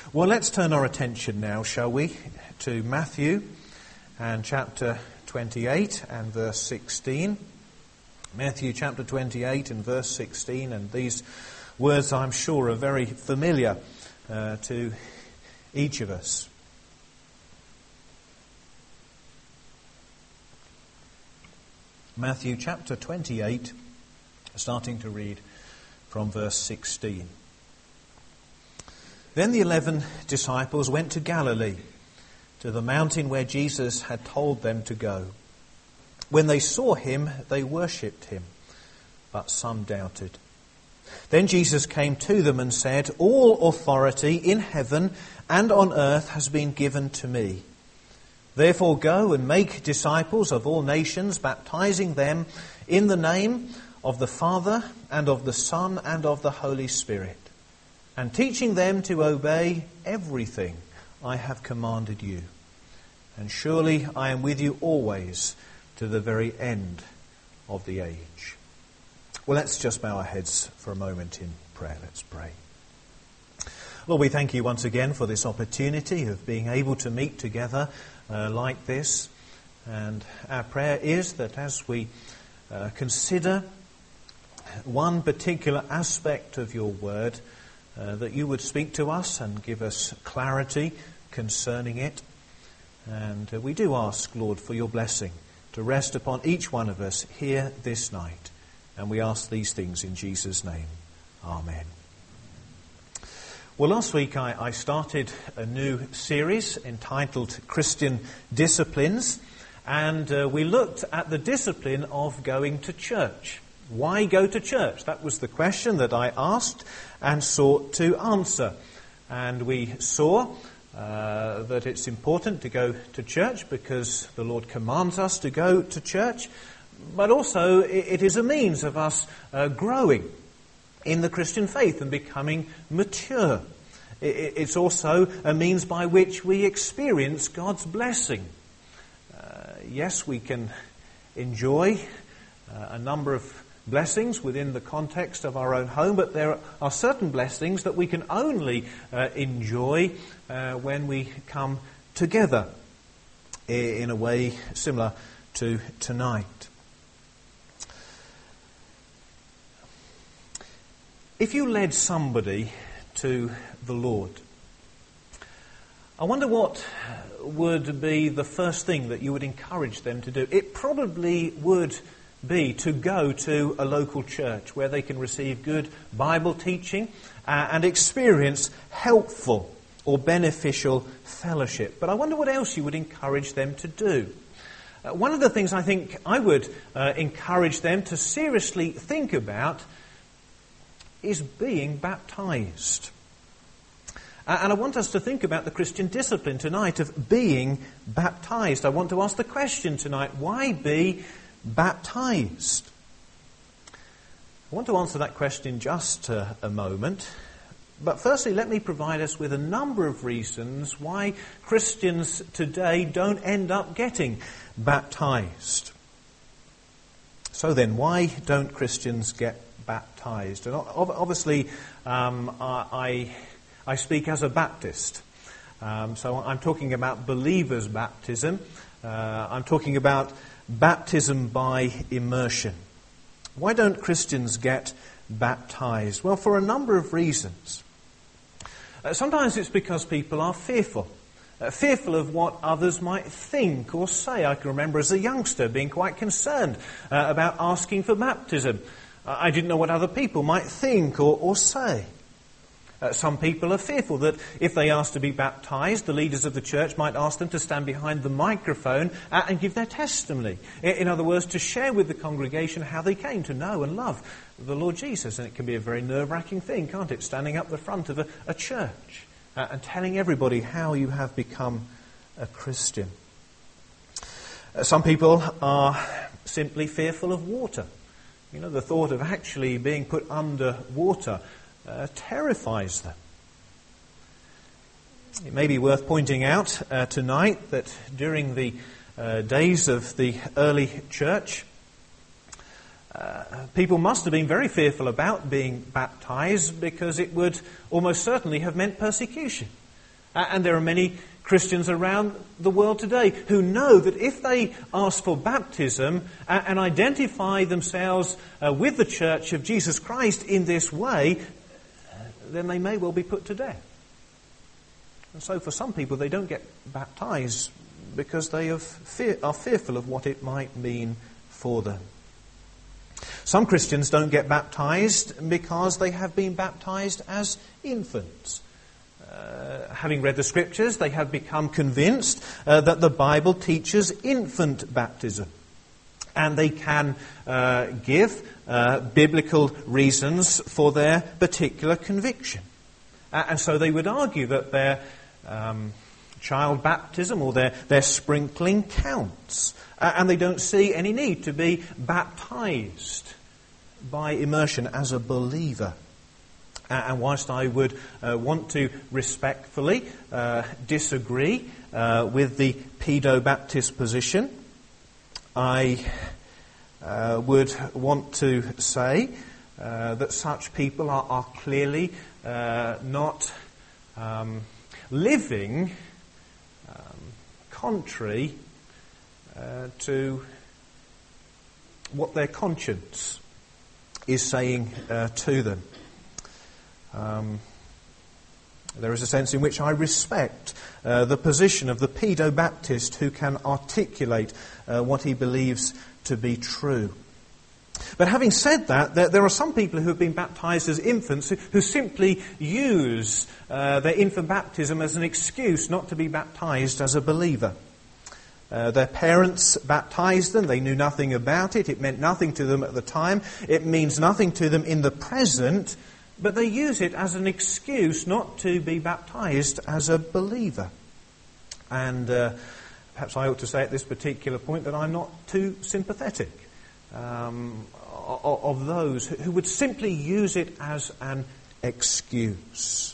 Well, let's turn our attention now, shall we, to Matthew and chapter 28 and verse 16. Matthew chapter 28 and verse 16, and these words, I'm sure, are very familiar to each of us. Matthew chapter 28, starting to read from verse 16. Then the 11 disciples went to Galilee, to the mountain where Jesus had told them to go. When they saw him, they worshipped him, but some doubted. Then Jesus came to them and said, "All authority in heaven and on earth has been given to me. Therefore go and make disciples of all nations, baptizing them in the name of the Father and of the Son and of the Holy Spirit, and teaching them to obey everything I have commanded you. And surely I am with you always to the very end of the age." Well, let's just bow our heads for a moment in prayer. Let's pray. Lord, we thank you once again for this opportunity of being able to meet together like this. And our prayer is that as we consider one particular aspect of your word, that you would speak to us and give us clarity concerning it. And we do ask, Lord, for your blessing to rest upon each one of us here this night. And we ask these things in Jesus' name. Amen. Well, last week I started a new series entitled Christian Disciplines. And we looked at the discipline of going to church. Why go to church? That was the question that I asked and sought to answer. And we saw that it's important to go to church because the Lord commands us to go to church. But also it is a means of us growing in the Christian faith and becoming mature. It's also a means by which we experience God's blessing. Yes, we can enjoy a number of blessings within the context of our own home, but there are certain blessings that we can only enjoy when we come together in a way similar to tonight. If you led somebody to the Lord, I wonder what would be the first thing that you would encourage them to do. It probably would be to go to a local church where they can receive good Bible teaching and experience helpful or beneficial fellowship. But I wonder what else you would encourage them to do. One of the things I think I would encourage them to seriously think about is being baptized. And I want us to think about the Christian discipline tonight of being baptized. I want to ask the question tonight, why be baptized? I want to answer that question in just a moment. But firstly, let me provide us with a number of reasons why Christians today don't end up getting baptized. So then, why don't Christians get baptized? And obviously, I speak as a Baptist. So I'm talking about believers' baptism. I'm talking about baptism by immersion. Why don't Christians get baptized? Well, for a number of reasons. Sometimes it's because people are fearful. Fearful of what others might think or say. I can remember as a youngster being quite concerned about asking for baptism. I didn't know what other people might think or say. Some people are fearful that if they ask to be baptized, the leaders of the church might ask them to stand behind the microphone and give their testimony. In other words, to share with the congregation how they came to know and love the Lord Jesus. And it can be a very nerve-wracking thing, can't it? Standing up the front of a church and telling everybody how you have become a Christian. Some people are simply fearful of water. You know, the thought of actually being put under water terrifies them. It may be worth pointing out tonight that during the days of the early church, people must have been very fearful about being baptized because it would almost certainly have meant persecution. And there are many Christians around the world today who know that if they ask for baptism and identify themselves with the Church of Jesus Christ in this way, then they may well be put to death. And so for some people, they don't get baptized because they are fearful of what it might mean for them. Some Christians don't get baptized because they have been baptized as infants. Having read the Scriptures, they have become convinced that the Bible teaches infant baptism. And they can give biblical reasons for their particular conviction. And so they would argue that their child baptism or their sprinkling counts. And they don't see any need to be baptized by immersion as a believer. And whilst I would want to respectfully disagree with the paedo-Baptist position, I would want to say that such people are clearly not living contrary to what their conscience is saying to them. There is a sense in which I respect the position of the paedo-Baptist who can articulate what he believes to be true. But having said that, there are some people who have been baptized as infants who simply use their infant baptism as an excuse not to be baptized as a believer. Their parents baptized them. They knew nothing about it. It meant nothing to them at the time. It means nothing to them in the present. But they use it as an excuse not to be baptized as a believer. And perhaps I ought to say at this particular point that I'm not too sympathetic of those who would simply use it as an excuse.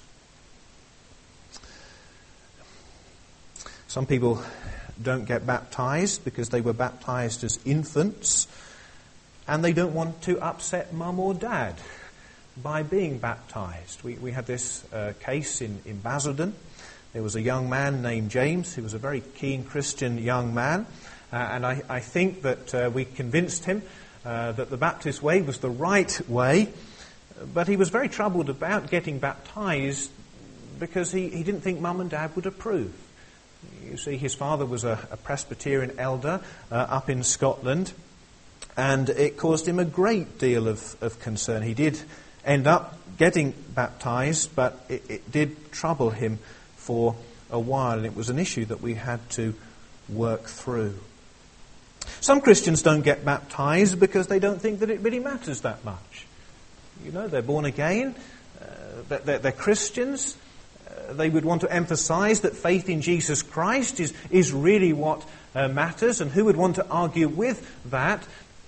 Some people don't get baptized because they were baptized as infants, and they don't want to upset mum or dad by being baptized. We had this case in Basildon. There was a young man named James who was a very keen Christian young man, and I think that we convinced him that the Baptist way was the right way, but he was very troubled about getting baptized because he didn't think mum and dad would approve. You see, his father was a Presbyterian elder up in Scotland, and it caused him a great deal of concern. He did end up getting baptized, but it did trouble him for a while, and it was an issue that we had to work through. Some Christians don't get baptized because they don't think that it really matters that much. You know, they're born again, they're Christians. They would want to emphasize that faith in Jesus Christ is really what matters, and who would want to argue with that?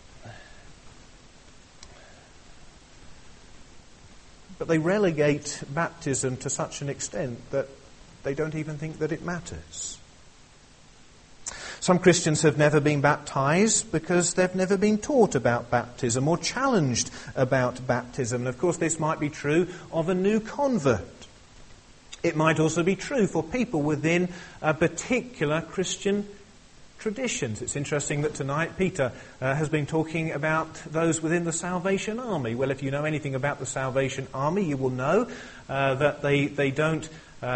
But they relegate baptism to such an extent that they don't even think that it matters. Some Christians have never been baptized because they've never been taught about baptism or challenged about baptism. And of course, this might be true of a new convert. It might also be true for people within a particular Christian traditions. It's interesting that tonight Peter has been talking about those within the Salvation Army. Well, if you know anything about the Salvation Army, you will know that they don't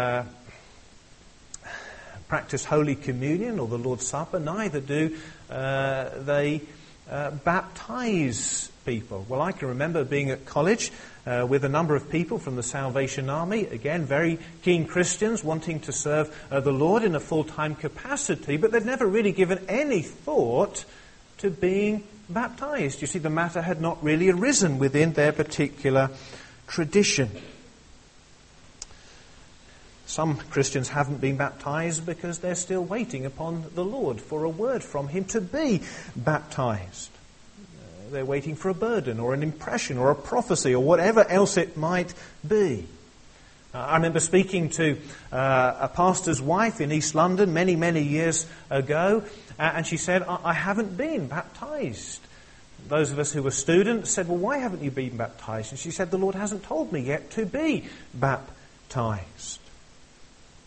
practice Holy Communion or the Lord's Supper. Neither do they baptize people. Well, I can remember being at college with a number of people from the Salvation Army, again, very keen Christians wanting to serve the Lord in a full-time capacity, but they'd never really given any thought to being baptized. You see, the matter had not really arisen within their particular tradition. Some Christians haven't been baptized because they're still waiting upon the Lord for a word from Him to be baptized. They're waiting for a burden or an impression or a prophecy or whatever else it might be. I remember speaking to a pastor's wife in East London many, many years ago, and she said, I haven't been baptized. Those of us who were students said, well, why haven't you been baptized? And she said, the Lord hasn't told me yet to be baptized.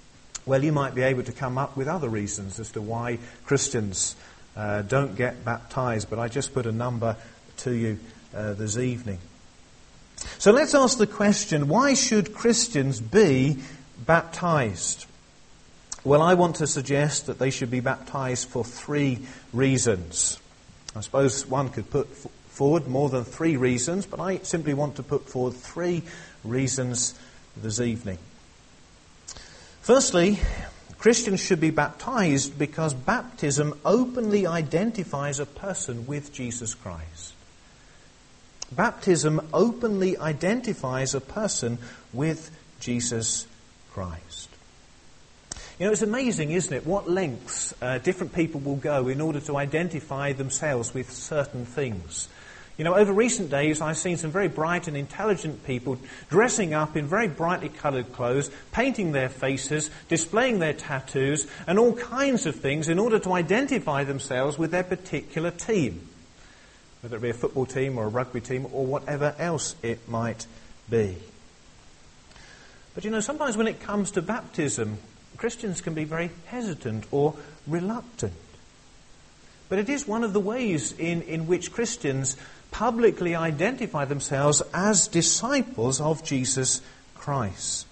Well, you might be able to come up with other reasons as to why Christians don't get baptized, but I just put a number to you this evening. So let's ask the question, why should Christians be baptized? Well, I want to suggest that they should be baptized for 3 reasons. I suppose one could put forward more than 3 reasons, but I simply want to put forward 3 reasons this evening. Firstly, Christians should be baptized because baptism openly identifies a person with Jesus Christ. Baptism openly identifies a person with Jesus Christ. You know, it's amazing, isn't it, what lengths different people will go in order to identify themselves with certain things. You know, over recent days I've seen some very bright and intelligent people dressing up in very brightly coloured clothes, painting their faces, displaying their tattoos and all kinds of things in order to identify themselves with their particular team, whether it be a football team or a rugby team or whatever else it might be. But you know, sometimes when it comes to baptism, Christians can be very hesitant or reluctant. But it is one of the ways in which Christians publicly identify themselves as disciples of Jesus Christ.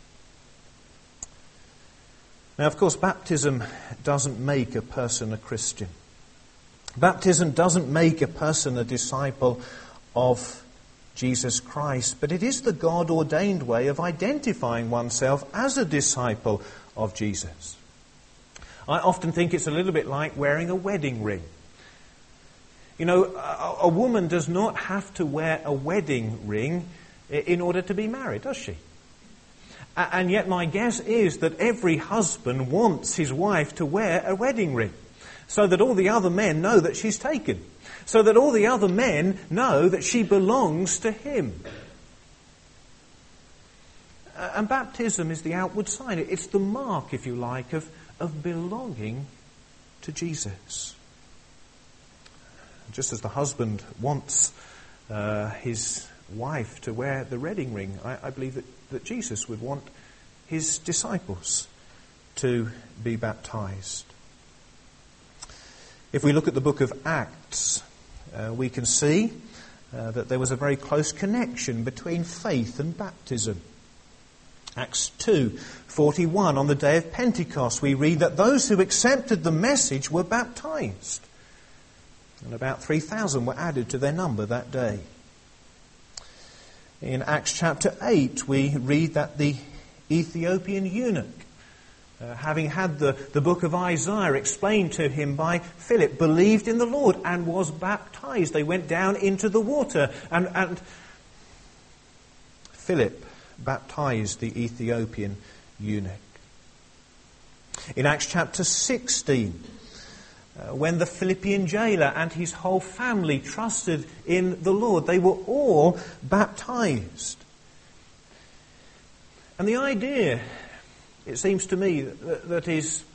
Now, of course, baptism doesn't make a person a Christian. Baptism doesn't make a person a disciple of Jesus Christ, but it is the God-ordained way of identifying oneself as a disciple of Jesus. I often think it's a little bit like wearing a wedding ring. You know, a woman does not have to wear a wedding ring in order to be married, does she? And yet my guess is that every husband wants his wife to wear a wedding ring so that all the other men know that she's taken, so that all the other men know that she belongs to him. And baptism is the outward sign. It's the mark, if you like, of belonging to Jesus. Just as the husband wants his wife to wear the wedding ring, I believe that Jesus would want his disciples to be baptized. If we look at the book of Acts, we can see that there was a very close connection between faith and baptism. Acts 2:41, on the day of Pentecost, we read that those who accepted the message were baptized. And about 3,000 were added to their number that day. In Acts chapter 8, we read that the Ethiopian eunuch, having had the book of Isaiah explained to him by Philip, believed in the Lord and was baptized. They went down into the water and Philip baptized the Ethiopian eunuch. In Acts chapter 16, when the Philippian jailer and his whole family trusted in the Lord, they were all baptized. And the idea, it seems to me, that is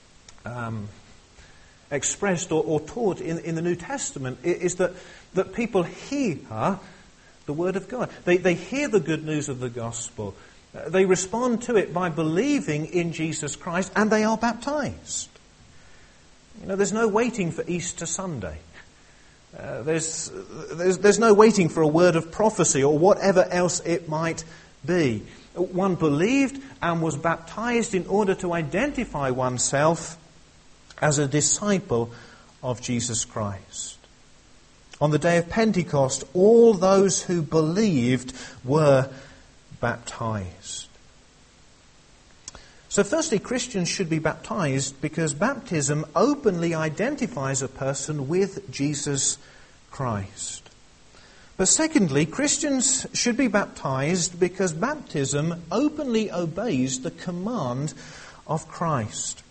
expressed or taught in the New Testament is that people hear the Word of God. They hear the good news of the gospel. They respond to it by believing in Jesus Christ, and they are baptized. You know, there's no waiting for Easter Sunday. There's no waiting for a word of prophecy or whatever else it might be. One believed and was baptized in order to identify oneself as a disciple of Jesus Christ. On the day of Pentecost, all those who believed were baptized. So firstly, Christians should be baptized because baptism openly identifies a person with Jesus Christ. But secondly, Christians should be baptized because baptism openly obeys the command of Christ.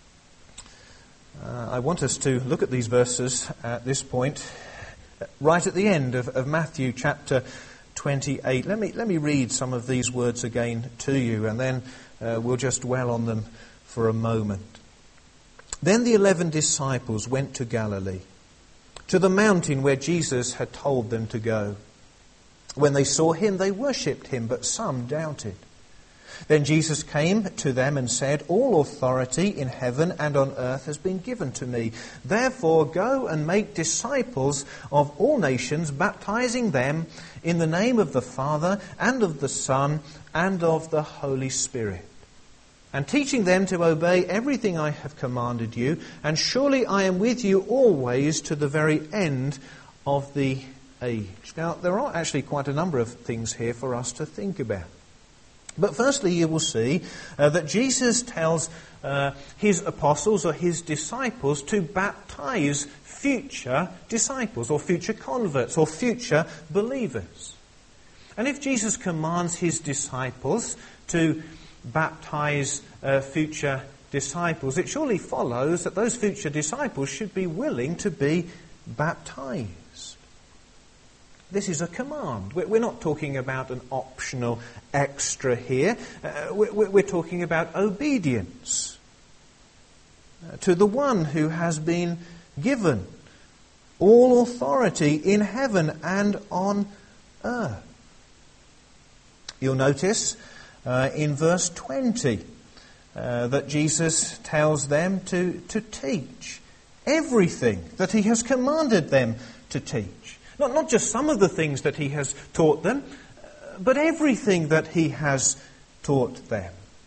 I want us to look at these verses at this point, right at the end of Matthew chapter 28. Let me read some of these words again to you, and then we'll just dwell on them for a moment. Then the 11 disciples went to Galilee, to the mountain where Jesus had told them to go. When they saw him, they worshipped him, but some doubted. Then Jesus came to them and said, "All authority in heaven and on earth has been given to me. Therefore go and make disciples of all nations, baptizing them in the name of the Father and of the Son and of the Holy Spirit, and teaching them to obey everything I have commanded you. And surely I am with you always to the very end of the age." Now, there are actually quite a number of things here for us to think about. But firstly, you will see that Jesus tells his apostles or his disciples to baptize future disciples or future converts or future believers. And if Jesus commands his disciples to baptize future disciples, it surely follows that those future disciples should be willing to be baptized. This is a command. We're not talking about an optional extra here. We're talking about obedience to the one who has been given all authority in heaven and on earth. You'll notice in verse 20 that Jesus tells them to teach everything that he has commanded them to teach. Not just some of the things that he has taught them, but everything that he has taught them.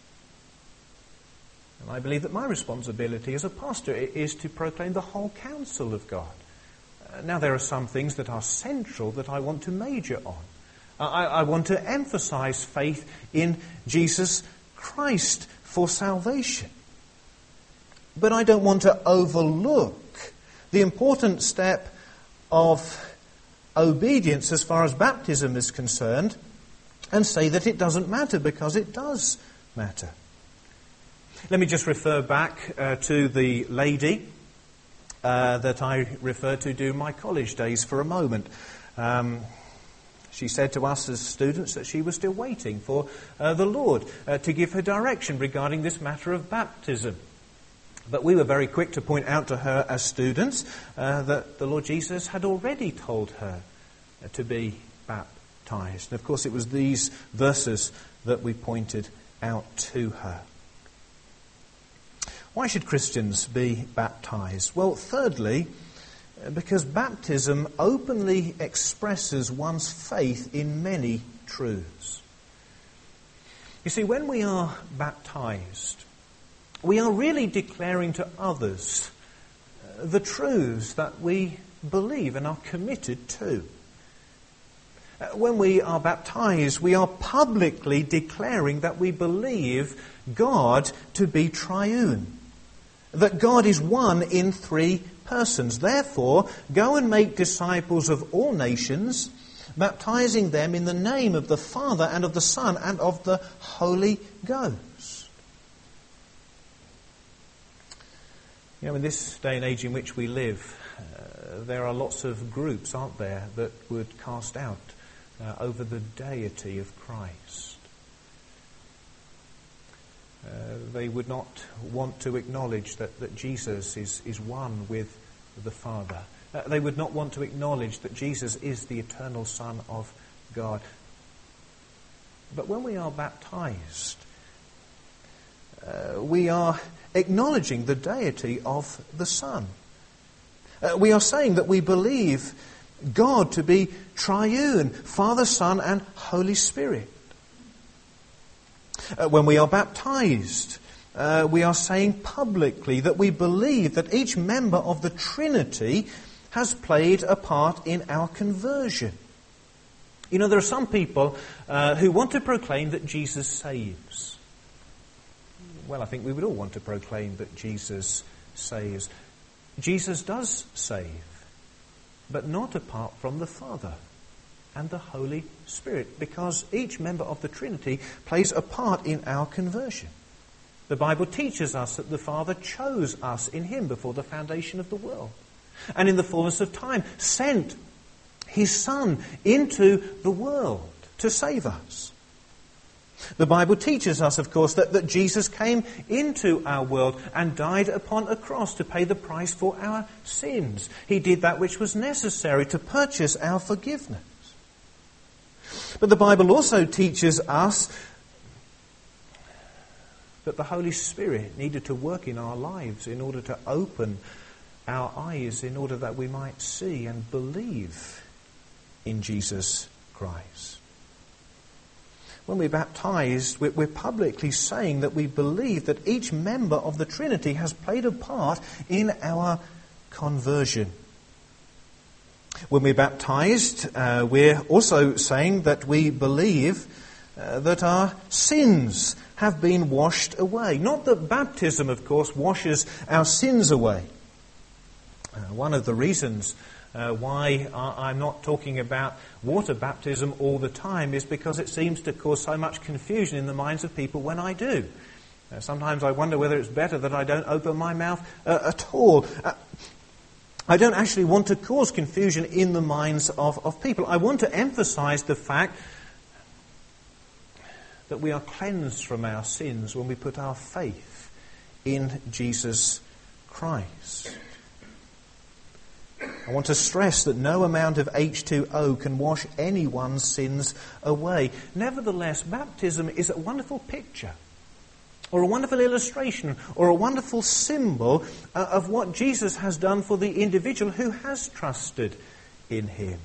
And I believe that my responsibility as a pastor is to proclaim the whole counsel of God. Now, there are some things that are central that I want to major on. I want to emphasize faith in Jesus Christ for salvation. But I don't want to overlook the important step of obedience as far as baptism is concerned and say that it doesn't matter, because it does matter. Let me just refer back to the lady that I referred to during my college days for a moment. She said to us as students that she was still waiting for the Lord to give her direction regarding this matter of baptism. But we were very quick to point out to her as students that the Lord Jesus had already told her to be baptized. And of course it was these verses that we pointed out to her. Why should Christians be baptized? Well, thirdly, because baptism openly expresses one's faith in many truths. You see, when we are baptized, we are really declaring to others the truths that we believe and are committed to. When we are baptized, we are publicly declaring that we believe God to be triune, that God is one in three persons. Therefore, go and make disciples of all nations, baptizing them in the name of the Father and of the Son and of the Holy Ghost. You know, in this day and age in which we live, there are lots of groups, aren't there, that would cast doubt over the deity of Christ. They would not want to acknowledge that Jesus is one with the Father. They would not want to acknowledge that Jesus is the eternal Son of God. But when we are baptized, we are acknowledging the deity of the Son. We are saying that we believe God to be triune, Father, Son, and Holy Spirit. When we are baptized, we are saying publicly that we believe that each member of the Trinity has played a part in our conversion. You know, there are some people who want to proclaim that Jesus saves. Well, I think we would all want to proclaim that Jesus saves. Jesus does save, but not apart from the Father and the Holy Spirit, because each member of the Trinity plays a part in our conversion. The Bible teaches us that the Father chose us in Him before the foundation of the world, and in the fullness of time sent His Son into the world to save us. The Bible teaches us, of course, that Jesus came into our world and died upon a cross to pay the price for our sins. He did that which was necessary to purchase our forgiveness. But the Bible also teaches us that the Holy Spirit needed to work in our lives in order to open our eyes, in order that we might see and believe in Jesus Christ. When we're baptized, we're publicly saying that we believe that each member of the Trinity has played a part in our conversion. When we're baptized, we're also saying that we believe that our sins have been washed away. Not that baptism, of course, washes our sins away. One of the reasons why I'm not talking about water baptism all the time is because it seems to cause so much confusion in the minds of people when I do. Sometimes I wonder whether it's better that I don't open my mouth at all. I don't actually want to cause confusion in the minds of people. I want to emphasize the fact that we are cleansed from our sins when we put our faith in Jesus Christ. I want to stress that no amount of H2O can wash anyone's sins away. Nevertheless, baptism is a wonderful picture, or a wonderful illustration, or a wonderful symbol of what Jesus has done for the individual who has trusted in him.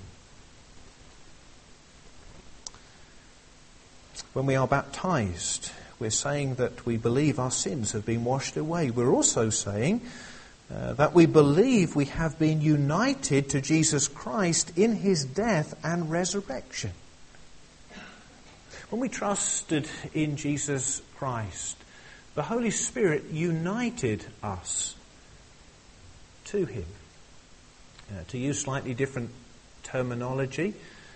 When we are baptized, we're saying that we believe our sins have been washed away. We're also saying that we believe we have been united to Jesus Christ in his death and resurrection. When we trusted in Jesus Christ, the Holy Spirit united us to him. To use slightly different terminology,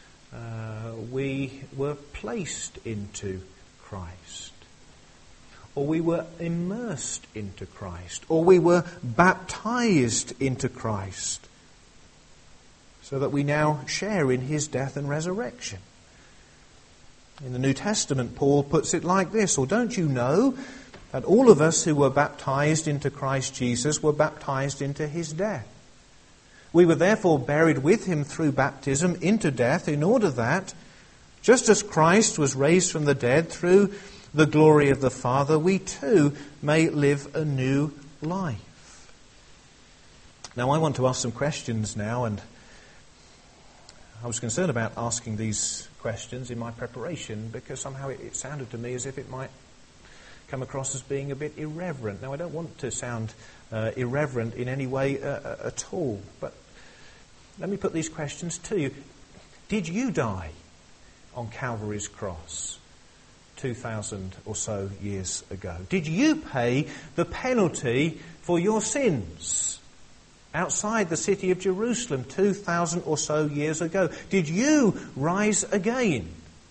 we were placed into Christ, or we were immersed into Christ, or we were baptized into Christ, so that we now share in his death and resurrection. In the New Testament, Paul puts it like this: or don't you know that all of us who were baptized into Christ Jesus were baptized into his death? We were therefore buried with him through baptism into death, in order that, just as Christ was raised from the dead through the glory of the Father, we too may live a new life. Now, I want to ask some questions now, and I was concerned about asking these questions in my preparation because somehow it sounded to me as if it might come across as being a bit irreverent. Now, I don't want to sound irreverent in any way at all, but let me put these questions to you. Did you die on Calvary's cross 2,000 or so years ago? Did you pay the penalty for your sins outside the city of Jerusalem 2,000 or so years ago? Did you rise again,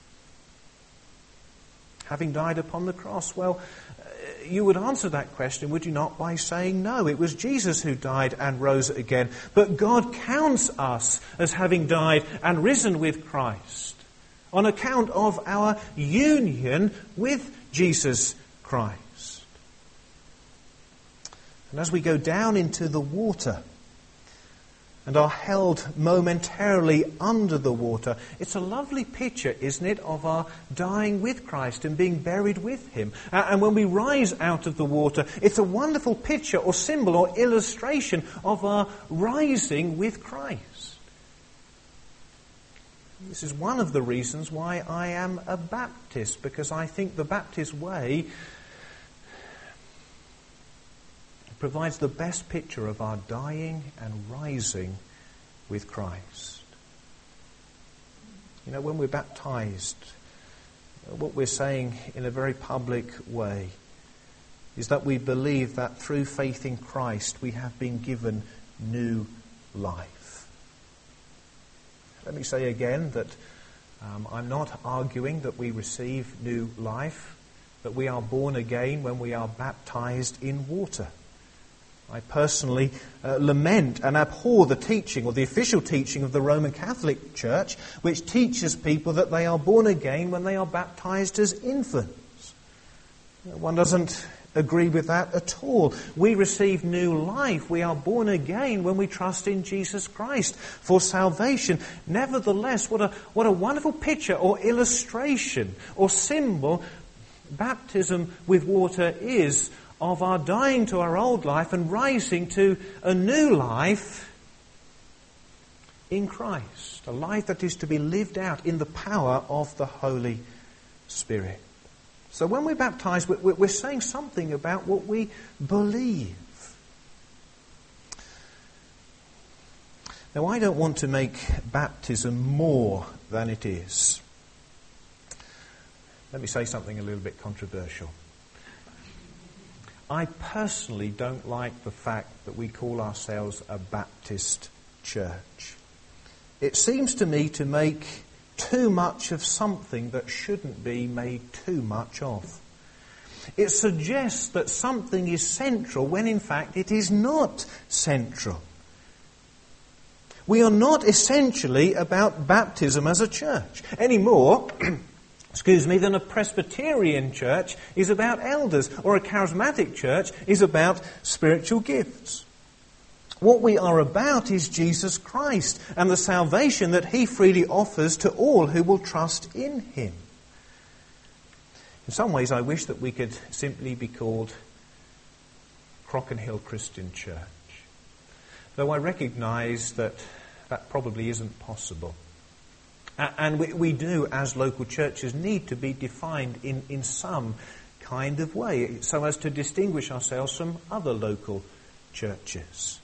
having died upon the cross? Well, you would answer that question, would you not, by saying no. It was Jesus who died and rose again. But God counts us as having died and risen with Christ on account of our union with Jesus Christ. And as we go down into the water and are held momentarily under the water, it's a lovely picture, isn't it, of our dying with Christ and being buried with him. And when we rise out of the water, it's a wonderful picture or symbol or illustration of our rising with Christ. This is one of the reasons why I am a Baptist, because I think the Baptist way provides the best picture of our dying and rising with Christ. You know, when we're baptized, what we're saying in a very public way is that we believe that through faith in Christ we have been given new life. Let me say again that I'm not arguing that we receive new life, that we are born again when we are baptized in water. I personally lament and abhor the teaching, or the official teaching of the Roman Catholic Church, which teaches people that they are born again when they are baptized as infants. One doesn't agree with that at all. We receive new life. We are born again when we trust in Jesus Christ for salvation. Nevertheless, what a wonderful picture or illustration or symbol Baptism with water is of our dying to our old life and rising to a new life in Christ, a life that is to be lived out in the power of the Holy Spirit. So when we're baptized, we're saying something about what we believe. Now, I don't want to make baptism more than it is. Let me say something a little bit controversial. I personally don't like the fact that we call ourselves a Baptist church. It seems to me to make too much of something that shouldn't be made too much of. It suggests that something is central when in fact it is not central. We are not essentially about baptism as a church any more than a Presbyterian church is about elders or a charismatic church is about spiritual gifts. What we are about is Jesus Christ and the salvation that he freely offers to all who will trust in him. In some ways, I wish that we could simply be called Crockenhill Christian Church, though I recognise that that probably isn't possible. And we do, as local churches, need to be defined in some kind of way so as to distinguish ourselves from other local churches.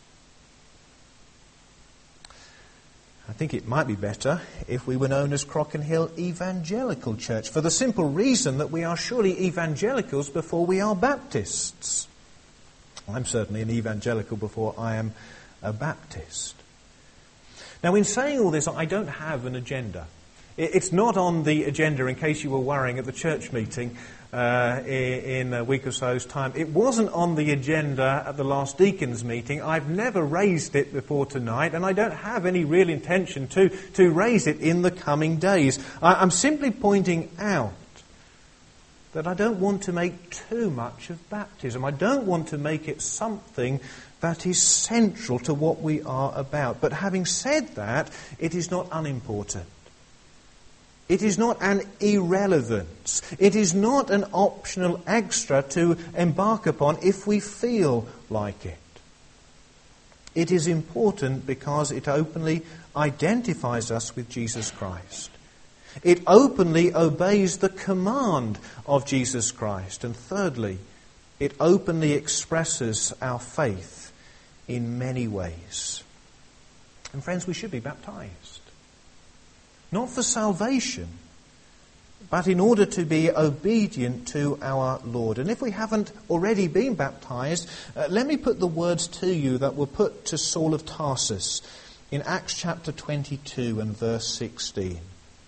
I think it might be better if we were known as Crockenhill Evangelical Church, for the simple reason that we are surely evangelicals before we are Baptists. I'm certainly an evangelical before I am a Baptist. Now, in saying all this, I don't have an agenda. It's not on the agenda, in case you were worrying, at the church meeting in a week or so's time. It wasn't on the agenda at the last deacons meeting. I've never raised it before tonight, and I don't have any real intention to raise it in the coming days. I'm simply pointing out that I don't want to make too much of baptism. I don't want to make it something that is central to what we are about. But having said that, it is not unimportant. It is not an irrelevance. It is not an optional extra to embark upon if we feel like it. It is important because it openly identifies us with Jesus Christ. It openly obeys the command of Jesus Christ. And thirdly, it openly expresses our faith in many ways. And friends, we should be baptized. Not for salvation, but in order to be obedient to our Lord. And if we haven't already been baptized, let me put the words to you that were put to Saul of Tarsus in Acts chapter 22 and verse 16.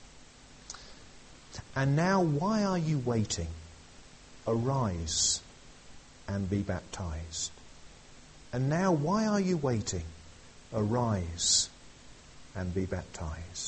And now why are you waiting? Arise and be baptized. And now why are you waiting? Arise and be baptized.